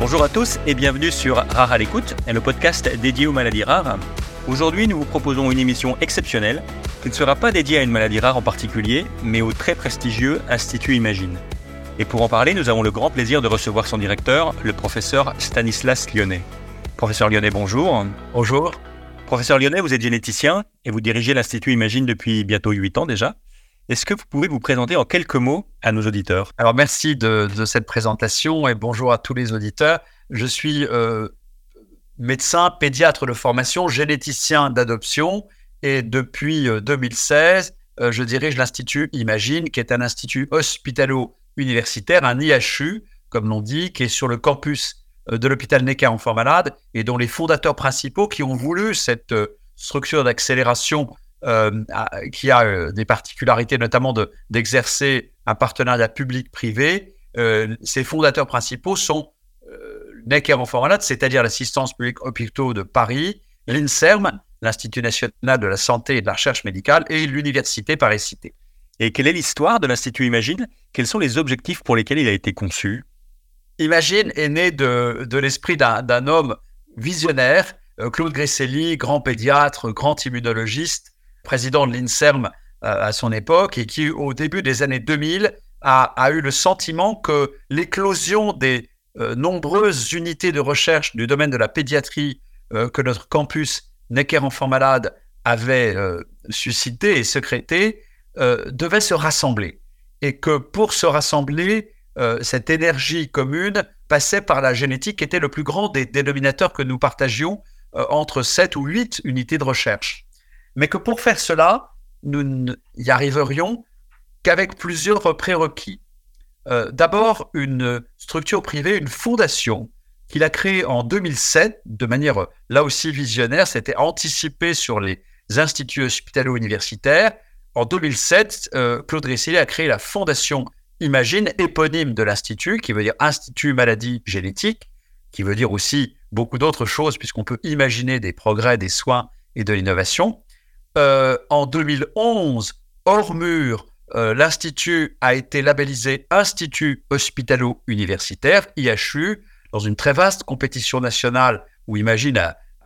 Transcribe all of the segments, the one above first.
Bonjour à tous et bienvenue sur Rare à l'écoute, le podcast dédié aux maladies rares. Aujourd'hui, nous vous proposons une émission exceptionnelle qui ne sera pas dédiée à une maladie rare en particulier, mais au très prestigieux Institut Imagine. Et pour en parler, nous avons le grand plaisir de recevoir son directeur, le professeur Stanislas Lyonnet. Professeur Lyonnet, bonjour. Bonjour. Professeur Lyonnet, vous êtes généticien et vous dirigez l'Institut Imagine depuis bientôt 8 ans déjà. Est-ce que vous pouvez vous présenter en quelques mots à nos auditeurs ? Alors, merci de cette présentation et bonjour à tous les auditeurs. Je suis médecin, pédiatre de formation, généticien d'adoption et depuis 2016, je dirige l'Institut Imagine, qui est un institut hospitalo-universitaire, un IHU, comme l'on dit, qui est sur le campus de l'hôpital Necker-Enfants-Malades et dont les fondateurs principaux qui ont voulu cette structure d'accélération qui a des particularités, notamment d'exercer un partenariat public-privé. Ces fondateurs principaux sont Necker-Enfants-Malades, c'est-à-dire l'Assistance publique hôpitaux de Paris, l'INSERM, l'Institut national de la santé et de la recherche médicale, et l'Université Paris-Cité. Et quelle est l'histoire de l'Institut Imagine ? Quels sont les objectifs pour lesquels il a été conçu ? Imagine est né de l'esprit d'un homme visionnaire, Claude Gresselli, grand pédiatre, grand immunologiste, président de l'INSERM à son époque, et qui, au début des années 2000, a eu le sentiment que l'éclosion des nombreuses unités de recherche du domaine de la pédiatrie que notre campus Necker-Enfants-Malades avait suscité et sécrété devait se rassembler. Et que pour se rassembler, cette énergie commune passait par la génétique, qui était le plus grand des dénominateurs que nous partagions entre 7 ou 8 unités de recherche. Mais que pour faire cela, nous n'y arriverions qu'avec plusieurs prérequis. D'abord, une structure privée, une fondation qu'il a créée en 2007, de manière là aussi visionnaire, c'était anticipé sur les instituts hospitalo-universitaires. En 2007, Claude Gresselli a créé la Fondation Imagine, éponyme de l'Institut, qui veut dire Institut Maladies Génétiques, qui veut dire aussi beaucoup d'autres choses, puisqu'on peut imaginer des progrès, des soins et de l'innovation. En 2011, hors mur, l'Institut a été labellisé Institut Hospitalo-Universitaire, IHU, dans une très vaste compétition nationale où Imagine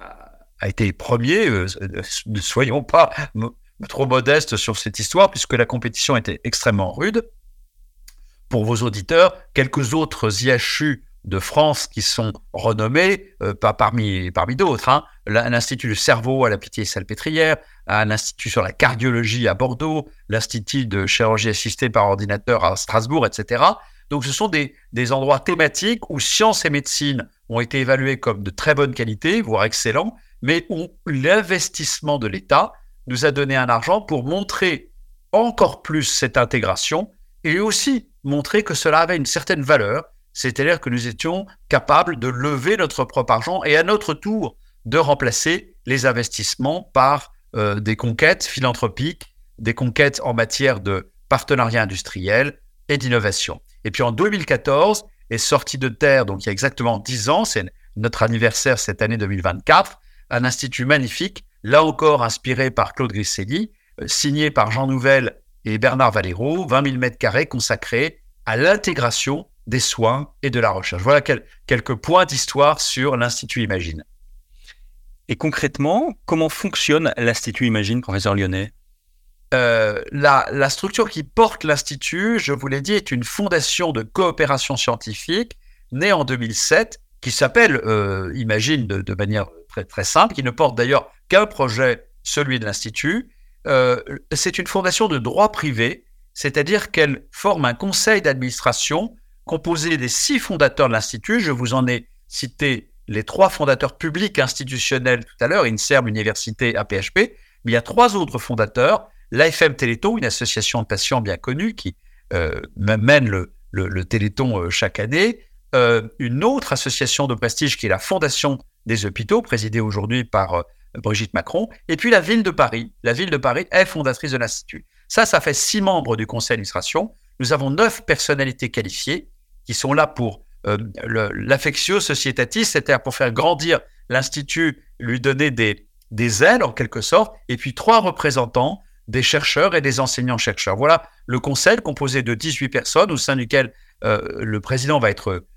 a été premier. Ne soyons pas trop modestes sur cette histoire, puisque la compétition était extrêmement rude. Pour vos auditeurs, quelques autres IHU de France qui sont renommés, pas parmi d'autres, l'Institut du cerveau à la Pitié-Salpêtrière, un institut sur la cardiologie à Bordeaux, l'Institut de chirurgie assistée par ordinateur à Strasbourg, etc. Donc ce sont des endroits thématiques où sciences et médecine ont été évalués comme de très bonne qualité, voire excellents, mais où l'investissement de l'État nous a donné un argent pour montrer encore plus cette intégration et aussi montrer que cela avait une certaine valeur, c'est-à-dire que nous étions capables de lever notre propre argent et à notre tour de remplacer les investissements par des conquêtes philanthropiques, des conquêtes en matière de partenariat industriel et d'innovation. Et puis en 2014 est sorti de terre, donc il y a exactement 10 ans, c'est notre anniversaire cette année 2024, un institut magnifique, là encore inspiré par Claude Gresselli, signé par Jean Nouvel et Bernard Valero, 20 000 m² consacrés à l'intégration des soins et de la recherche. Voilà quelques points d'histoire sur l'Institut Imagine. Et concrètement, comment fonctionne l'Institut Imagine, professeur Lyonnet ? La structure qui porte l'Institut, je vous l'ai dit, est une fondation de coopération scientifique née en 2007, qui s'appelle Imagine de manière très, très simple, qui ne porte d'ailleurs qu'un projet, celui de l'Institut. C'est une fondation de droit privé, c'est-à-dire qu'elle forme un conseil d'administration composé des 6 fondateurs de l'Institut. Je vous en ai cité les 3 fondateurs publics institutionnels tout à l'heure, INSERM, Université, APHP, mais il y a 3 autres fondateurs, l'AFM Téléthon, une association de patients bien connue qui mène le Téléthon chaque année, une autre association de prestige qui est la Fondation des hôpitaux, présidée aujourd'hui par Brigitte Macron, et puis la Ville de Paris. La Ville de Paris est fondatrice de l'Institut. Ça fait 6 membres du conseil d'administration. Nous avons 9 personnalités qualifiées qui sont là pour l'affectio societatis, c'est-à-dire pour faire grandir l'Institut, lui donner des ailes en quelque sorte, et puis 3 représentants, des chercheurs et des enseignants-chercheurs. Voilà le conseil composé de 18 personnes au sein duquel le président va être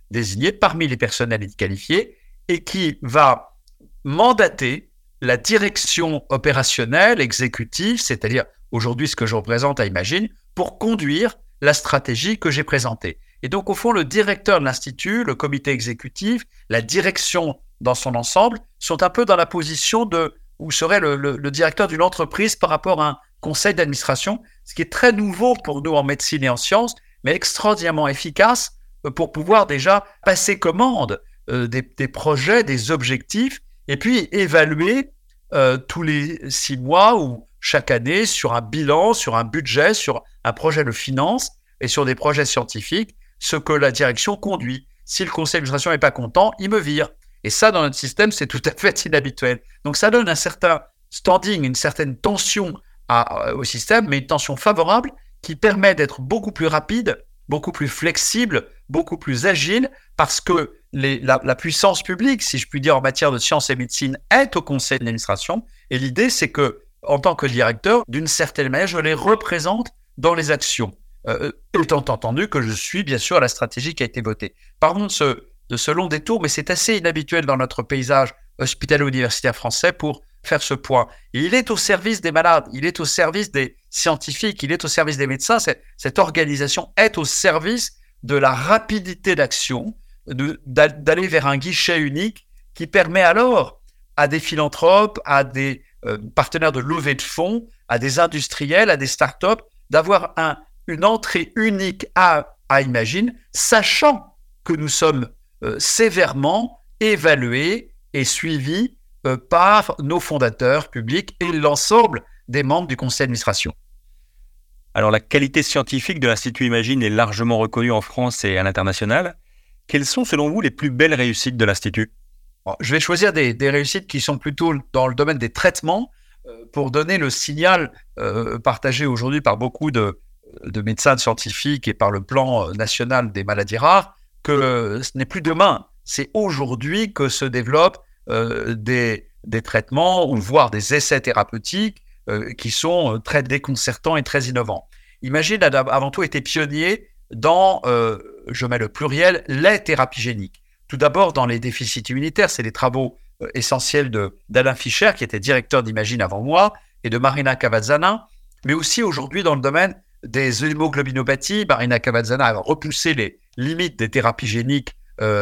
désigné parmi les personnels qualifiés et qui va mandater la direction opérationnelle, exécutive, c'est-à-dire aujourd'hui ce que je représente à Imagine, pour conduire la stratégie que j'ai présentée. Et donc, au fond, le directeur de l'Institut, le comité exécutif, la direction dans son ensemble sont un peu dans la position de où serait le directeur d'une entreprise par rapport à un conseil d'administration, ce qui est très nouveau pour nous en médecine et en sciences, mais extraordinairement efficace pour pouvoir déjà passer commande des projets, des objectifs, et puis évaluer tous les 6 mois ou chaque année sur un bilan, sur un budget, sur un projet de finance et sur des projets scientifiques, ce que la direction conduit. Si le conseil d'administration n'est pas content, il me vire. Et ça, dans notre système, c'est tout à fait inhabituel. Donc ça donne un certain standing, une certaine tension au système, mais une tension favorable qui permet d'être beaucoup plus rapide, beaucoup plus flexible, beaucoup plus agile, parce que la puissance publique, si je puis dire, en matière de sciences et médecine, est au conseil d'administration. Et l'idée, c'est que, en tant que directeur, d'une certaine manière, je les représente dans les actions, étant entendu que je suis bien sûr à la stratégie qui a été votée. Pardon de ce long détour, mais c'est assez inhabituel dans notre paysage hospitalo-universitaire français pour faire ce point. Et il est au service des malades, il est au service des scientifiques, il est au service des médecins. Cette organisation est au service de la rapidité d'action, d'aller vers un guichet unique qui permet alors à des philanthropes, à des partenaires de levée de fonds, à des industriels, à des startups, d'avoir une entrée unique à Imagine, sachant que nous sommes sévèrement évalués et suivis par nos fondateurs publics et l'ensemble des membres du conseil d'administration. Alors, la qualité scientifique de l'Institut Imagine est largement reconnue en France et à l'international. Quelles sont, selon vous, les plus belles réussites de l'Institut ? Je vais choisir des réussites qui sont plutôt dans le domaine des traitements pour donner le signal partagé aujourd'hui par beaucoup de médecins scientifiques et par le plan national des maladies rares que ce n'est plus demain, c'est aujourd'hui que se développent des traitements ou voire des essais thérapeutiques qui sont très déconcertants et très innovants. Imagine a avant tout été pionnier dans, je mets le pluriel, les thérapies géniques. Tout d'abord dans les déficits immunitaires, c'est les travaux essentiels d'Alain Fischer, qui était directeur d'Imagine avant moi, et de Marina Cavazzana, mais aussi aujourd'hui dans le domaine des hémoglobinopathies. Marina Cavazzana a repoussé les limites des thérapies géniques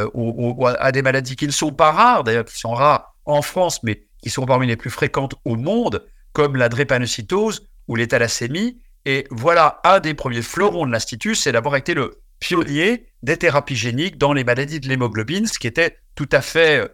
à des maladies qui ne sont pas rares, d'ailleurs qui sont rares en France, mais qui sont parmi les plus fréquentes au monde, comme la drépanocytose ou les thalassémies. Et voilà, un des premiers fleurons de l'Institut, c'est d'avoir été le pionnier des thérapies géniques dans les maladies de l'hémoglobine, ce qui était tout à fait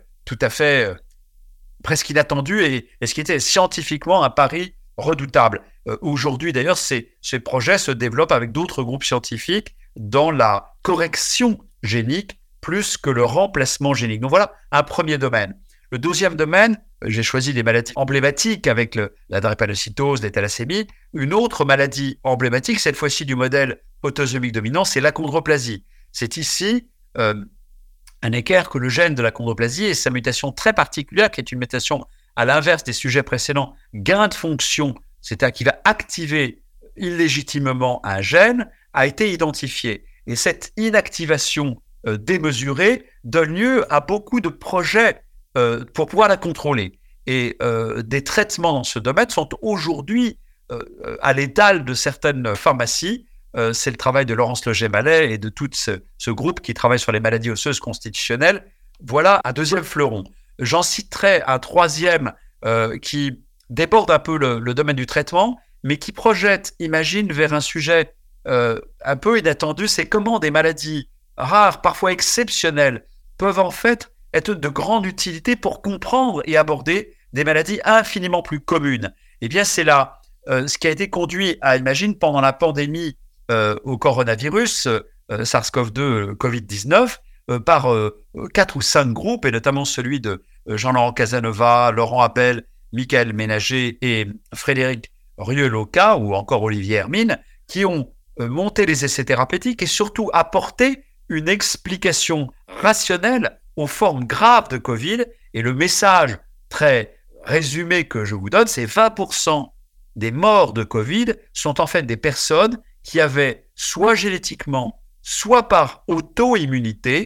presque inattendu et ce qui était scientifiquement un pari redoutable. Aujourd'hui, d'ailleurs, ces projets se développent avec d'autres groupes scientifiques dans la correction génique plus que le remplacement génique. Donc voilà un premier domaine. Le deuxième domaine, j'ai choisi des maladies emblématiques avec la drépanocytose, les thalassémies. Une autre maladie emblématique, cette fois-ci du modèle autosomique dominant, c'est l'achondroplasie. C'est ici un équerre que le gène de l'achondroplasie et sa mutation très particulière, qui est une mutation à l'inverse des sujets précédents, gain de fonction, c'est-à-dire qui va activer illégitimement un gène, a été identifiée. Et cette inactivation démesurée donne lieu à beaucoup de projets pour pouvoir la contrôler. Et des traitements dans ce domaine sont aujourd'hui à l'étal de certaines pharmacies. C'est le travail de Laurence Leger-Mallet et de tout ce groupe qui travaille sur les maladies osseuses constitutionnelles. Voilà un deuxième fleuron. J'en citerai un troisième qui déborde un peu le domaine du traitement, mais qui projette, imagine, vers un sujet un peu inattendu, c'est comment des maladies rares, parfois exceptionnelles, peuvent en fait être de grande utilité pour comprendre et aborder des maladies infiniment plus communes. Eh bien, c'est là ce qui a été conduit à Imagine pendant la pandémie au coronavirus, SARS-CoV-2, Covid-19, par 4 ou 5 groupes, et notamment celui de Jean-Laurent Casanova, Laurent Abel, Michael Ménager et Frédéric Rieuloca, ou encore Olivier Hermine, qui ont monté les essais thérapeutiques et surtout apporté une explication rationnelle aux formes graves de Covid. Et le message très résumé que je vous donne, c'est 20% des morts de Covid sont en fait des personnes qui avaient soit génétiquement, soit par auto-immunité,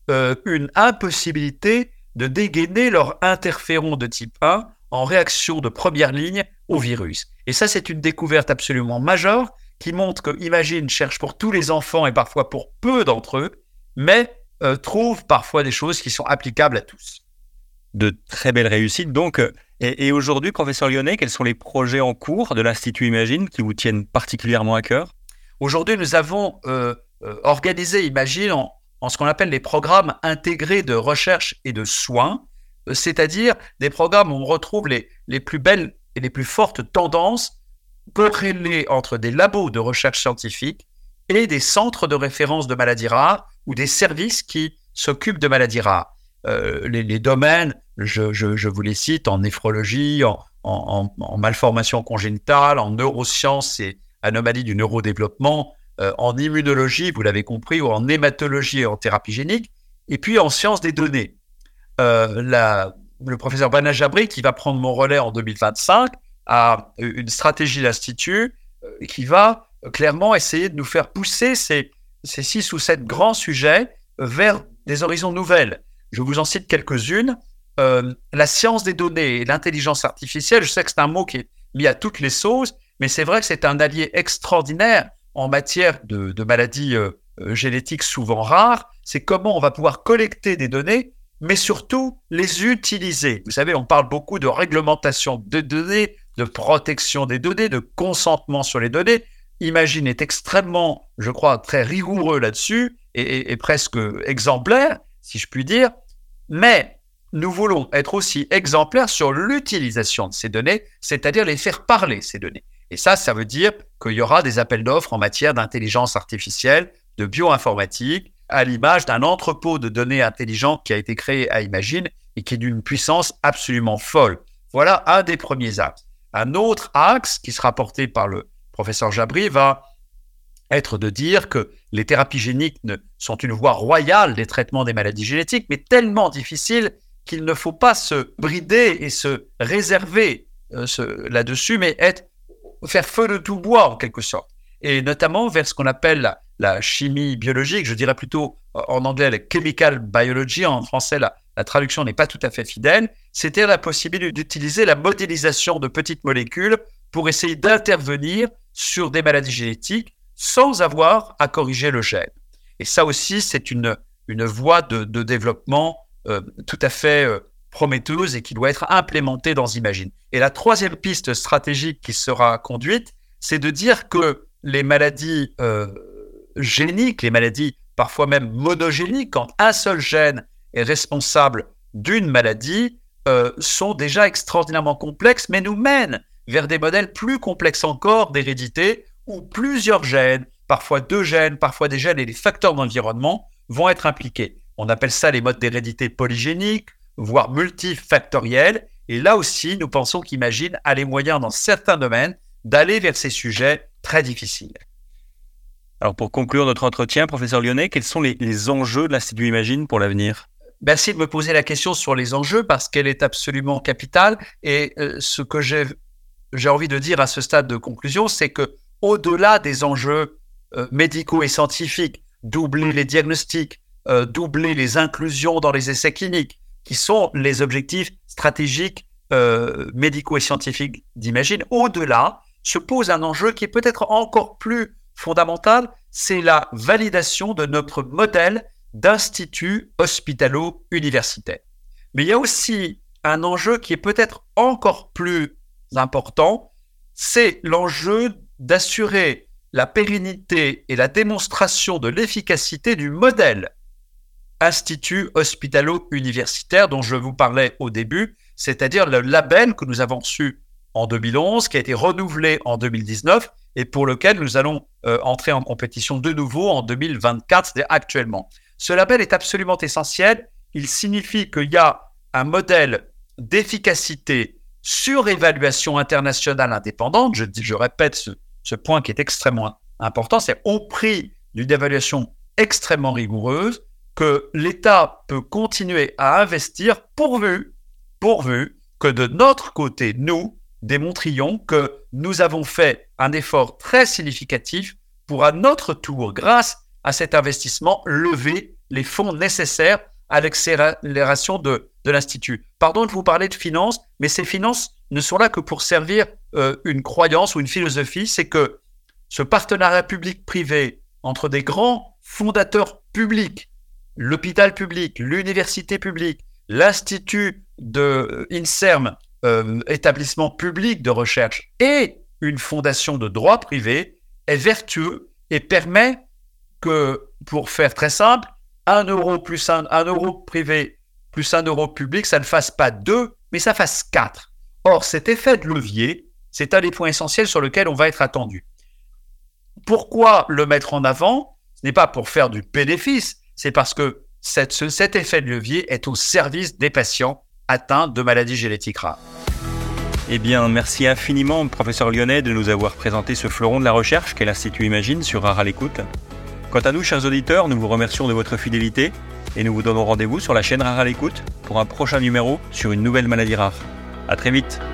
une impossibilité de dégainer leur interféron de type 1 en réaction de première ligne au virus. Et ça, c'est une découverte absolument majeure qui montre que Imagine cherche pour tous les enfants et parfois pour peu d'entre eux, mais trouve parfois des choses qui sont applicables à tous. De très belles réussites donc. Et aujourd'hui, professeur Lyonnais, quels sont les projets en cours de l'Institut Imagine qui vous tiennent particulièrement à cœur? Aujourd'hui, nous avons organisé Imagine en ce qu'on appelle les programmes intégrés de recherche et de soins, c'est-à-dire des programmes où on retrouve les plus belles et les plus fortes tendances corrélées entre des labos de recherche scientifique et des centres de référence de maladies rares ou des services qui s'occupent de maladies rares. Les domaines, je vous les cite, en néphrologie, en malformation congénitale, en neurosciences et anomalies du neurodéveloppement, en immunologie, vous l'avez compris, ou en hématologie et en thérapie génique, et puis en sciences des données. Le professeur Bana Jabri, qui va prendre mon relais en 2025, a une stratégie d'Institut qui va clairement essayer de nous faire pousser ces 6 ou 7 grands sujets vers des horizons nouvelles. Je vous en cite quelques-unes. La science des données et l'intelligence artificielle, je sais que c'est un mot qui est mis à toutes les sauces, mais c'est vrai que c'est un allié extraordinaire en matière de maladies génétiques souvent rares. C'est comment on va pouvoir collecter des données, mais surtout les utiliser. Vous savez, on parle beaucoup de réglementation des données, de protection des données, de consentement sur les données. Imagine est extrêmement, je crois, très rigoureux là-dessus et presque exemplaire, si je puis dire. Mais nous voulons être aussi exemplaires sur l'utilisation de ces données, c'est-à-dire les faire parler, ces données. Et ça veut dire qu'il y aura des appels d'offres en matière d'intelligence artificielle, de bioinformatique, à l'image d'un entrepôt de données intelligentes qui a été créé à Imagine et qui est d'une puissance absolument folle. Voilà un des premiers axes. Un autre axe qui sera porté par le professeur Jabri va être de dire que les thérapies géniques sont une voie royale des traitements des maladies génétiques, mais tellement difficile qu'il ne faut pas se brider et se réserver là-dessus, mais faire feu de tout bois en quelque sorte. Et notamment vers ce qu'on appelle la chimie biologique, je dirais plutôt en anglais la chemical biology, en français la traduction n'est pas tout à fait fidèle, c'était la possibilité d'utiliser la modélisation de petites molécules pour essayer d'intervenir sur des maladies génétiques sans avoir à corriger le gène. Et ça aussi, c'est une voie de développement tout à fait prometteuse et qui doit être implémentée dans Imagine. Et la troisième piste stratégique qui sera conduite, c'est de dire que les maladies géniques, les maladies parfois même monogéniques, quand un seul gène est responsable d'une maladie, sont déjà extraordinairement complexes, mais nous mènent vers des modèles plus complexes encore d'hérédité, où plusieurs gènes, parfois 2 gènes, parfois des gènes et des facteurs d'environnement vont être impliqués. On appelle ça les modes d'hérédité polygéniques, voire multifactoriels. Et là aussi, nous pensons qu'Imagine a les moyens dans certains domaines d'aller vers ces sujets très difficiles. Alors pour conclure notre entretien, professeur Lyonnais, quels sont les enjeux de l'Institut Imagine pour l'avenir? Merci de me poser la question sur les enjeux parce qu'elle est absolument capitale. Et ce que j'ai envie de dire à ce stade de conclusion, c'est que au-delà des enjeux médicaux et scientifiques, doubler les diagnostics, doubler les inclusions dans les essais cliniques, qui sont les objectifs stratégiques médicaux et scientifiques d'Imagine, au-delà se pose un enjeu qui est peut-être encore plus fondamental, c'est la validation de notre modèle d'institut hospitalo-universitaire. Mais il y a aussi un enjeu qui est peut-être encore plus important, c'est l'enjeu d'assurer la pérennité et la démonstration de l'efficacité du modèle institut hospitalo-universitaire dont je vous parlais au début, c'est-à-dire le label que nous avons reçu en 2011, qui a été renouvelé en 2019 et pour lequel nous allons entrer en compétition de nouveau en 2024, c'est-à-dire actuellement. Ce label est absolument essentiel. Il signifie qu'il y a un modèle d'efficacité sur évaluation internationale indépendante. Je répète ce point qui est extrêmement important, c'est au prix d'une évaluation extrêmement rigoureuse que l'État peut continuer à investir pourvu que de notre côté, nous démontrions que nous avons fait un effort très significatif pour à notre tour, grâce à cet investissement, lever les fonds nécessaires à l'accélération de l'Institut. Pardon de vous parler de finances, mais ces finances ne sont là que pour servir une croyance ou une philosophie, c'est que ce partenariat public-privé entre des grands fondateurs publics, l'hôpital public, l'université publique, l'Institut de INSERM, établissement public de recherche, et une fondation de droit privé, est vertueux et permet que, pour faire très simple, 1 euro plus 1 euro privé plus 1 euro public, ça ne fasse pas 2, mais ça fasse 4. Or, cet effet de levier, c'est un des points essentiels sur lequel on va être attendu. Pourquoi le mettre en avant ? Ce n'est pas pour faire du bénéfice, c'est parce que cet effet de levier est au service des patients atteints de maladies génétiques rares. Eh bien, merci infiniment, professeur Lyonnais, de nous avoir présenté ce fleuron de la recherche qu'est l'Institut Imagine sur Rare à l'écoute. Quant à nous, chers auditeurs, nous vous remercions de votre fidélité et nous vous donnons rendez-vous sur la chaîne Rare à l'écoute pour un prochain numéro sur une nouvelle maladie rare. À très vite.